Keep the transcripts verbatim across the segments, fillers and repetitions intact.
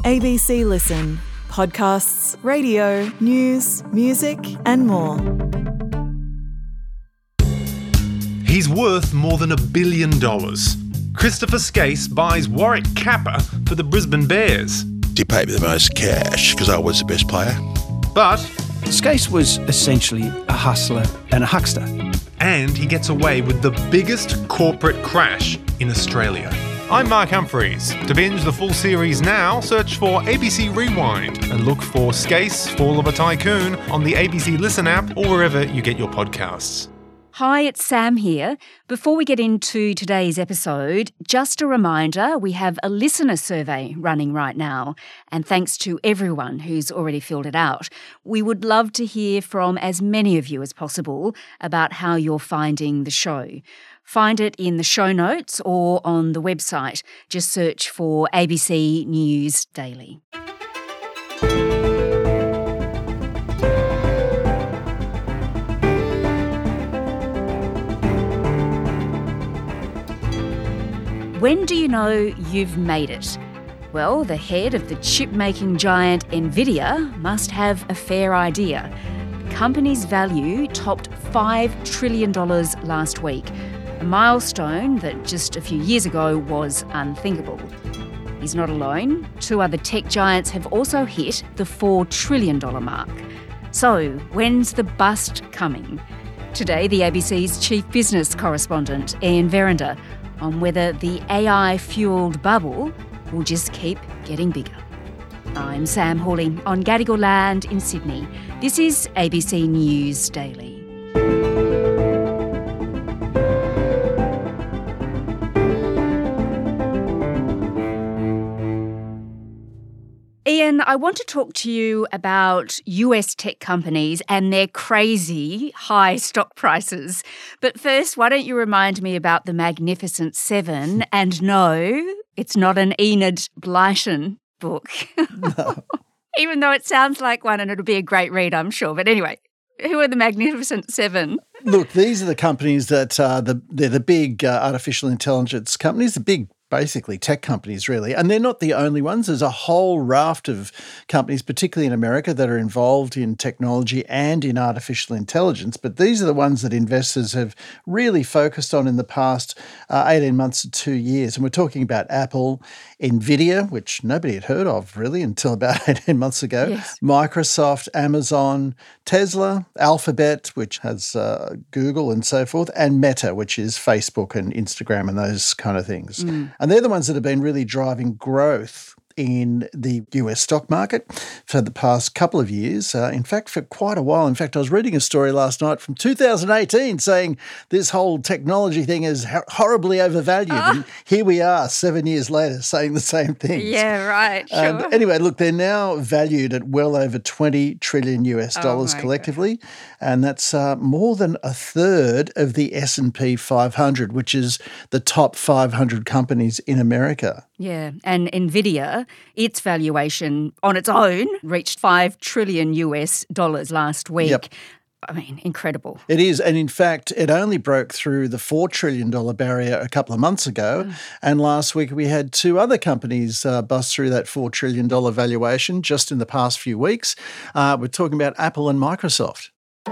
A B C Listen. Podcasts, radio, news, music and more. He's worth more than a billion dollars. Christopher Skase buys Warwick Capper for the Brisbane Bears. He paid me the most cash because I was the best player. But... Skase was essentially a hustler and a huckster. And he gets away with the biggest corporate crash in Australia. I'm Mark Humphreys. To binge the full series now, search for A B C Rewind and look for Skase, Fall of a Tycoon on the A B C Listen app or wherever you get your podcasts. Hi, it's Sam here. Before we get into today's episode, just a reminder, we have a listener survey running right now, and thanks to everyone who's already filled it out. We would love to hear from as many of you as possible about how you're finding the show. Find it in the show notes or on the website. Just search for A B C News Daily. When do you know you've made it? Well, the head of the chip-making giant Nvidia must have a fair idea. The company's value topped five trillion dollars last week, a milestone that just a few years ago was unthinkable. He's not alone. Two other tech giants have also hit the four trillion dollars mark. So, when's the bust coming? Today, the A B C's chief business correspondent, Ian Verinder, on whether the A I-fuelled bubble will just keep getting bigger. I'm Sam Hawley on Gadigal Land in Sydney. This is A B C News Daily. Ian, I want to talk to you about U S tech companies and their crazy high stock prices. But first, why don't you remind me about the Magnificent Seven? And no, it's not an Enid Blyton book. No. Even though it sounds like one and it'll be a great read, I'm sure. But anyway, who are the Magnificent Seven? Look, these are the companies that uh, the they're the big uh, artificial intelligence companies, the big basically tech companies really. And they're not the only ones. There's a whole raft of companies, particularly in America, that are involved in technology and in artificial intelligence. But these are the ones that investors have really focused on in the past uh, eighteen months to two years. And we're talking about Apple, Nvidia, which nobody had heard of really until about eighteen months ago, yes. Microsoft, Amazon, Tesla, Alphabet, which has uh, Google and so forth, and Meta, which is Facebook and Instagram and those kind of things. Mm. And they're the ones that have been really driving growth in the U S stock market for the past couple of years. Uh, in fact, for quite a while. In fact, I was reading a story last night from two thousand eighteen saying this whole technology thing is horribly overvalued. Oh. And here we are seven years later saying the same thing. Yeah, right. Sure. Um, anyway, look, they're now valued at well over twenty trillion U S dollars oh collectively. God. And that's uh, more than a third of the S and P five hundred, which is the top five hundred companies in America. Yeah, and Nvidia, its valuation on its own reached five trillion U S dollars last week. Yep. I mean, incredible. It is. And in fact, it only broke through the four trillion dollars barrier a couple of months ago. Mm. And last week we had two other companies uh, bust through that four trillion dollars valuation just in the past few weeks. Uh, we're talking about Apple and Microsoft.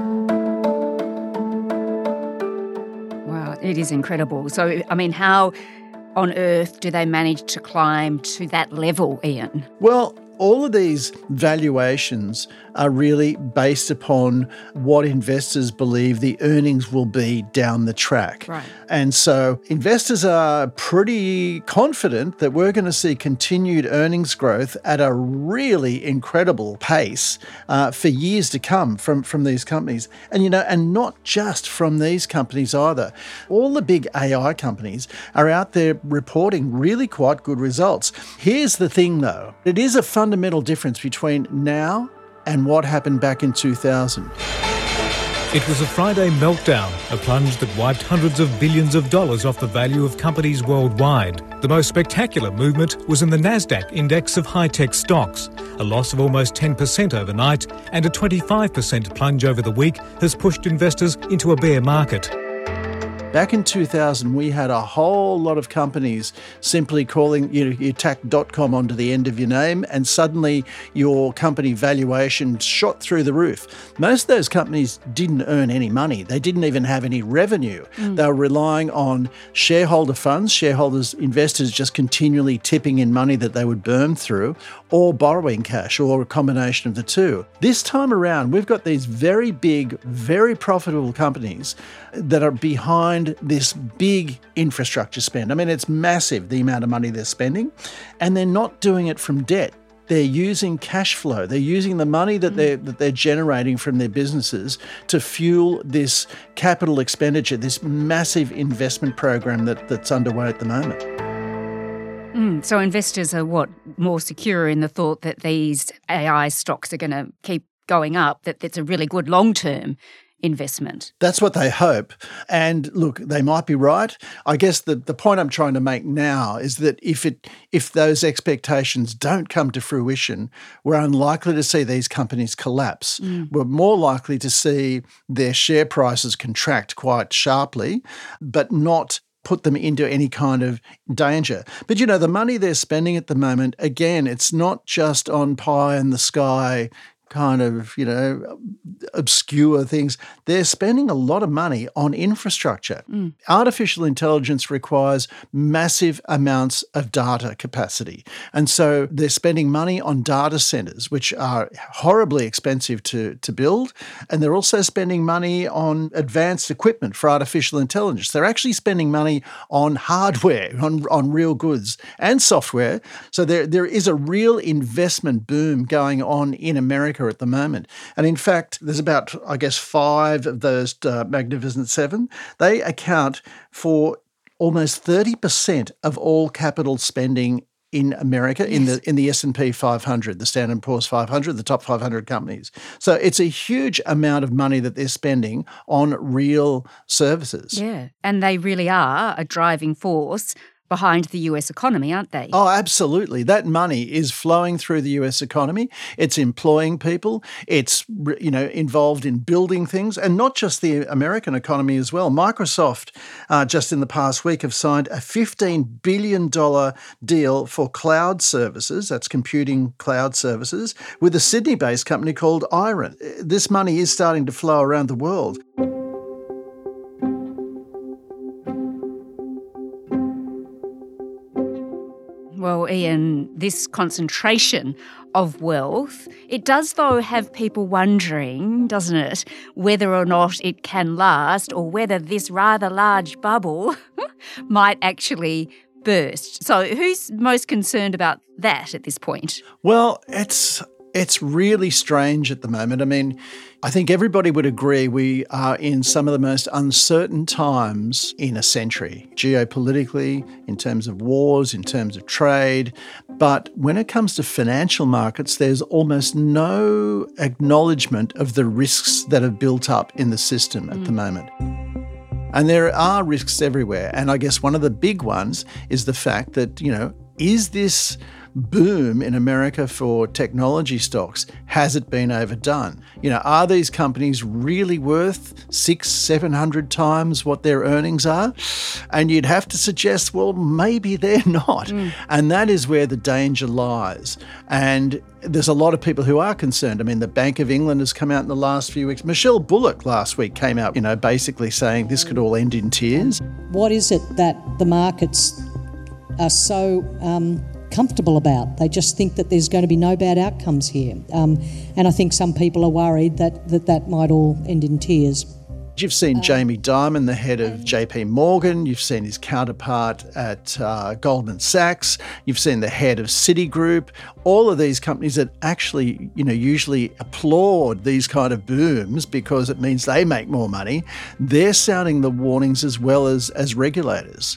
Wow, it is incredible. So, I mean, how on earth do they manage to climb to that level, Ian? Well, all of these valuations are really based upon what investors believe the earnings will be down the track. Right. And so investors are pretty confident that we're going to see continued earnings growth at a really incredible pace uh, for years to come from, from these companies. And, you know, and not just from these companies either. All the big A I companies are out there reporting really quite good results. Here's the thing, though. It is a fundamental difference between now and what happened back in two thousand. It was a Friday meltdown, a plunge that wiped hundreds of billions of dollars off the value of companies worldwide. The most spectacular movement was in the Nasdaq index of high-tech stocks. A loss of almost ten percent overnight and a twenty-five percent plunge over the week has pushed investors into a bear market. Back in two thousand, we had a whole lot of companies simply calling, you know, you tack .com onto the end of your name and suddenly your company valuation shot through the roof. Most of those companies didn't earn any money. They didn't even have any revenue. Mm. They were relying on shareholder funds, shareholders, investors just continually tipping in money that they would burn through, or borrowing cash, or a combination of the two. This time around, we've got these very big, very profitable companies that are behind this big infrastructure spend. I mean, it's massive, the amount of money they're spending, and they're not doing it from debt. They're using cash flow. They're using the money that they're, that they're generating from their businesses to fuel this capital expenditure, this massive investment program that, that's underway at the moment. Mm, so investors are, what, more secure in the thought that these A I stocks are going to keep going up, that it's a really good long-term investment. That's what they hope. And look, they might be right. I guess the, the point I'm trying to make now is that if it if those expectations don't come to fruition, we're unlikely to see these companies collapse. Mm. We're more likely to see their share prices contract quite sharply, but not put them into any kind of danger. But, you know, the money they're spending at the moment, again, it's not just on pie in the sky kind of, you know, obscure things. They're spending a lot of money on infrastructure. Mm. Artificial intelligence requires massive amounts of data capacity. And so they're spending money on data centers, which are horribly expensive to, to build. And they're also spending money on advanced equipment for artificial intelligence. They're actually spending money on hardware, on, on real goods and software. So there, there is a real investment boom going on in America at the moment. And in fact, there's about, I guess, five of those uh, Magnificent Seven. They account for almost thirty percent of all capital spending in America, yes. in the in the S and P five hundred, the Standard and Poor's five hundred, the top five hundred companies. So it's a huge amount of money that they're spending on real services. Yeah, and they really are a driving force behind the U S economy, aren't they? Oh, absolutely. That money is flowing through the U S economy. It's employing people. It's, you know, involved in building things, and not just the American economy as well. Microsoft, uh, just in the past week, have signed a fifteen billion dollars deal for cloud services, that's computing cloud services, with a Sydney-based company called Iron. This money is starting to flow around the world. Well, Ian, this concentration of wealth, it does, though, have people wondering, doesn't it, whether or not it can last, or whether this rather large bubble might actually burst. So who's most concerned about that at this point? Well, it's it's really strange at the moment. I mean, I think everybody would agree we are in some of the most uncertain times in a century, geopolitically, in terms of wars, in terms of trade. But when it comes to financial markets, there's almost no acknowledgement of the risks that have built up in the system at mm. the moment. And there are risks everywhere. And I guess one of the big ones is the fact that, you know, is this boom in America for technology stocks, has it been overdone? You know, are these companies really worth six, seven hundred times what their earnings are? And you'd have to suggest, well, maybe they're not. Mm. And that is where the danger lies. And there's a lot of people who are concerned. I mean, the Bank of England has come out in the last few weeks. Michelle Bullock last week came out, you know, basically saying this could all end in tears. What is it that the markets are so um, comfortable about? They just think that there's going to be no bad outcomes here. Um, and I think some people are worried that that, that might all end in tears. You've seen uh, Jamie Dimon, the head of J P Morgan. You've seen his counterpart at uh, Goldman Sachs. You've seen the head of Citigroup. All of these companies that actually, you know, usually applaud these kind of booms because it means they make more money. They're sounding the warnings as well as, as regulators.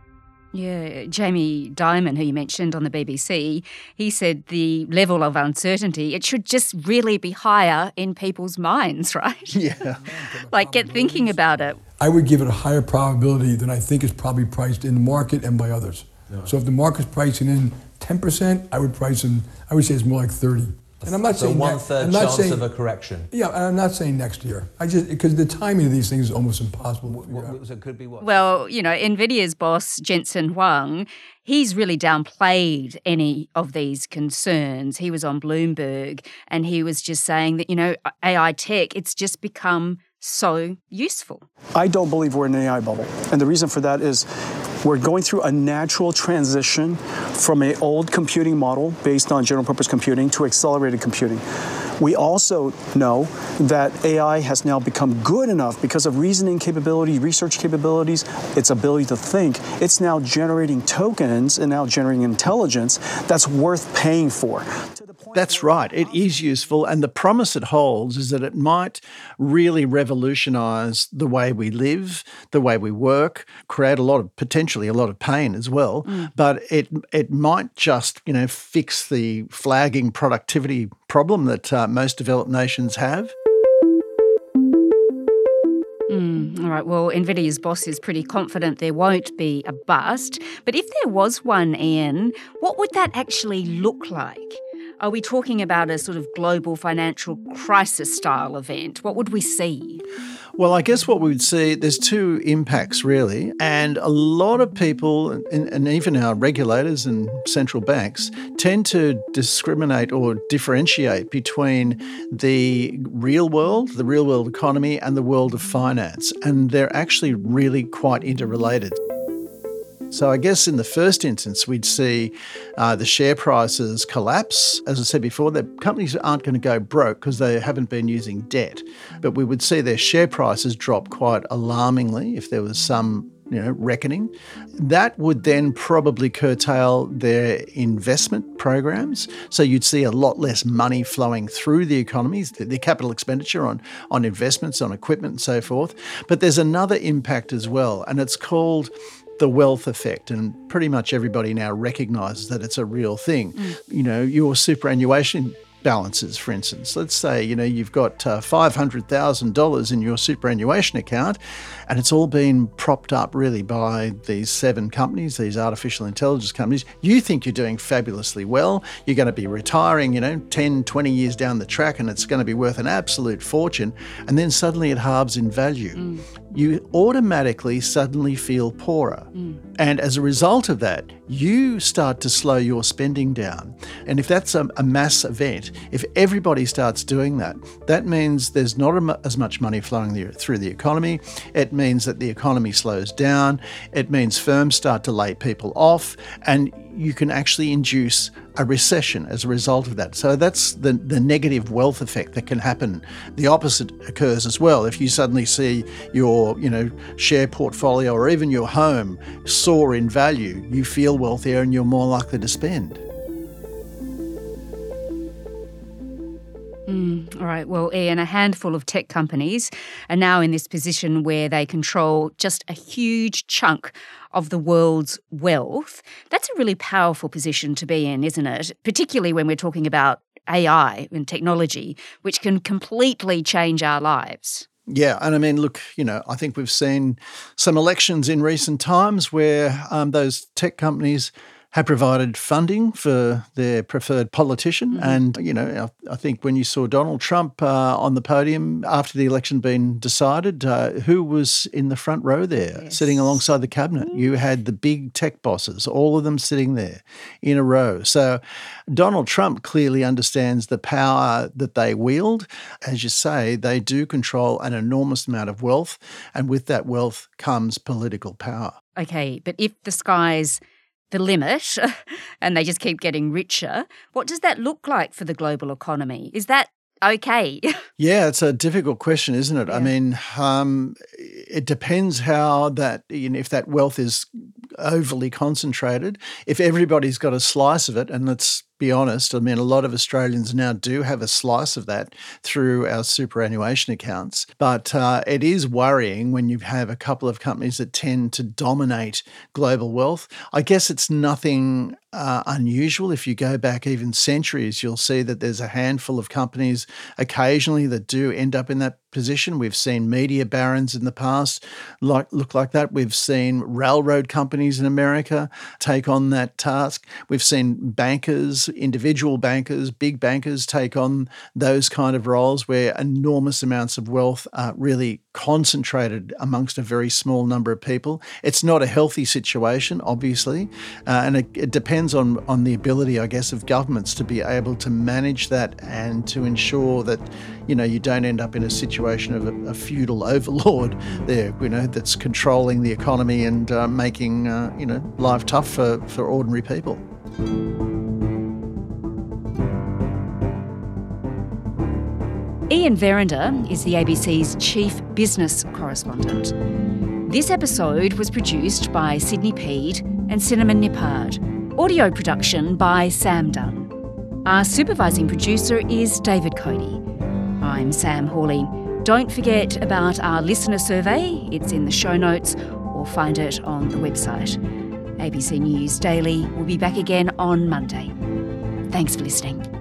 Yeah, Jamie Dimon, who you mentioned on the B B C, he said the level of uncertainty, it should just really be higher in people's minds, right? Yeah. Like, get thinking about it. I would give it a higher probability than I think is probably priced in the market and by others. Yeah. So if the market's pricing in ten percent, I would price in, I would say it's more like thirty. And I'm not so saying one ne- third I'm not chance saying, of a correction. Yeah, and I'm not saying next year. I just because the timing of these things is almost impossible. to figure out. So it could be what? Well, you know, NVIDIA's boss, Jensen Huang, he's really downplayed any of these concerns. He was on Bloomberg and he was just saying that, you know, A I tech, it's just become so useful. I don't believe we're in an A I bubble. And the reason for that is we're going through a natural transition from an old computing model based on general purpose computing to accelerated computing. We also know that A I has now become good enough because of reasoning capability, research capabilities, its ability to think. It's now generating tokens and now generating intelligence that's worth paying for. That's right. It is useful. And the promise it holds is that it might really revolutionise the way we live, the way we work, create a lot of, potentially a lot of pain as well. Mm. But it it might just, you know, fix the flagging productivity problem that uh, most developed nations have. Mm, all right, well, NVIDIA's boss is pretty confident there won't be a bust. But if there was one, Ian, what would that actually look like? Are we talking about a sort of global financial crisis style event? What would we see? Well, I guess what we would see, there's two impacts really, and a lot of people, and, and even our regulators and central banks, tend to discriminate or differentiate between the real world, the real world economy, and the world of finance, and they're actually really quite interrelated. So I guess in the first instance, we'd see uh, the share prices collapse. As I said before, the companies aren't going to go broke because they haven't been using debt. But we would see their share prices drop quite alarmingly if there was some, you know, reckoning. That would then probably curtail their investment programs. So you'd see a lot less money flowing through the economies, the, the capital expenditure on, on investments, on equipment and so forth. But there's another impact as well, and it's called the wealth effect, and pretty much everybody now recognises that it's a real thing. Mm. You know, your superannuation balances, for instance. Let's say, you know, you've got uh, five hundred thousand dollars in your superannuation account, and it's all been propped up really by these seven companies, these artificial intelligence companies. You think you're doing fabulously well. You're going to be retiring, you know, ten, twenty years down the track, and it's going to be worth an absolute fortune. And then suddenly it halves in value. Mm. You automatically suddenly feel poorer. Mm. And as a result of that, you start to slow your spending down. And if that's a, a mass event, if everybody starts doing that, that means there's not a, as much money flowing the, through the economy. It means that the economy slows down. It means firms start to lay people off, and you can actually induce a recession as a result of that. So that's the, the negative wealth effect that can happen. The opposite occurs as well. If you suddenly see your, you know, share portfolio or even your home soar in value, you feel wealthier and you're more likely to spend. Mm, all right. Well, Ian, a handful of tech companies are now in this position where they control just a huge chunk of the world's wealth. That's a really powerful position to be in, isn't it? Particularly when we're talking about A I and technology, which can completely change our lives. Yeah, and I mean, look, you know, I think we've seen some elections in recent times where um, those tech companies have provided funding for their preferred politician. Mm-hmm. And, you know, I, I think when you saw Donald Trump uh, on the podium after the election being decided, uh, who was in the front row there, yes. sitting alongside the cabinet? Mm-hmm. You had the big tech bosses, all of them sitting there in a row. So Donald Trump clearly understands the power that they wield. As you say, they do control an enormous amount of wealth, and with that wealth comes political power. Okay, but if the sky's the limit and they just keep getting richer, what does that look like for the global economy? Is that okay? Yeah, it's a difficult question, isn't it? Yeah. I mean, um, it depends how that, you know, if that wealth is overly concentrated, if everybody's got a slice of it, and let's be honest, I mean, a lot of Australians now do have a slice of that through our superannuation accounts. But uh, it is worrying when you have a couple of companies that tend to dominate global wealth. I guess it's nothing uh, unusual. If you go back even centuries, you'll see that there's a handful of companies occasionally that do end up in that position. We've seen media barons in the past like, look like that. We've seen railroad companies in America take on that task. We've seen bankers roles. Individual bankers, big bankers take on those kind of roles where enormous amounts of wealth are really concentrated amongst a very small number of people. It's not a healthy situation, obviously, uh, and it, it depends on, on the ability, I guess, of governments to be able to manage that and to ensure that, you know, you don't end up in a situation of a, a feudal overlord there, you know, that's controlling the economy and uh, making, uh, you know, life tough for, for ordinary people. Ian Verinder is the A B C's chief business correspondent. This episode was produced by Sydney Peed and Cinnamon Nippard. Audio production by Sam Dunn. Our supervising producer is David Cody. I'm Sam Hawley. Don't forget about our listener survey. It's in the show notes or find it on the website. A B C News Daily will be back again on Monday. Thanks for listening.